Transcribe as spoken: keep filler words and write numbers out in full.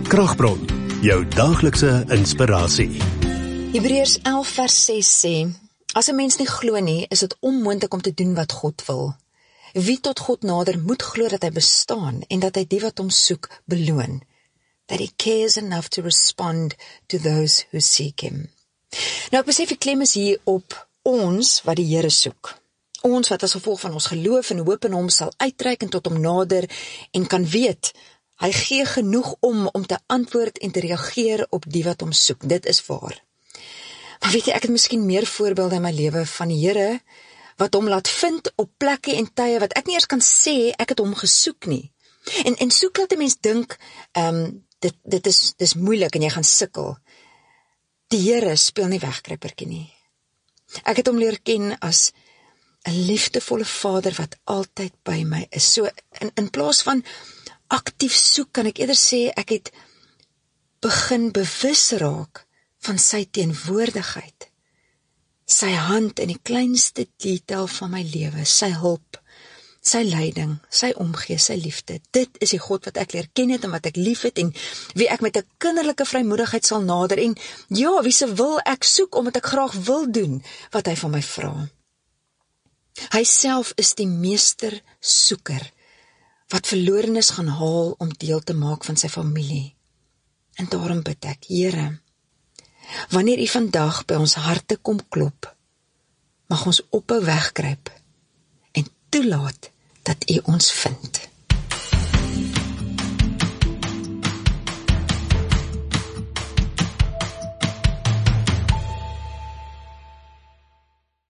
Kragbron, jou daaglikse inspirasie. Hebreërs elf vers ses sê, as 'n mens nie glo nie, is dit onmoontlik om te doen wat God wil. Wie tot God nader moet glo dat hy bestaan en dat hy die wat hom soek beloon. That he cares enough to respond to those who seek him. Nou ek besef die klem is hier op ons wat die Here soek. Ons wat as gevolg van ons geloof en hoop in hom sal uitreik en tot hom nader en kan weet, hy gee genoeg om om te antwoord en te reageer op die wat hom soek. Dit is waar. Maar weet jy, ek het miskien meer voorbeelde in my lewe van die Here wat hom laat vind op plekke en tye wat ek nie eers kan sê ek het hom gesoek nie. En en soek laat 'n mens dink, um, dit dit is dis moeilik en jy gaan sukkel. Die Here speel nie wegkruipertjie nie. Ek het hom leer ken as 'n liefdevolle Vader wat altyd by my is. So in in plaas van aktief soek, kan ek eerder sê ek het begin bewus raak van sy teenwoordigheid. Sy hand in die kleinste detail van my lewe, sy hulp, sy leiding, sy omgee, sy liefde. Dit is die God wat ek leer ken het en wat ek lief het en wie ek met 'n kinderlike vrymoedigheid sal nader en ja, wie se wil ek soek omdat ek graag wil doen wat hy van my vra. Hy self is die meester soeker wat verlorenes gaan haal om deel te maak van sy familie. En daarom bid ek, Here, wanneer U vandag by ons harte kom klop, mag ons ophou wegkruip en toelaat dat U ons vind.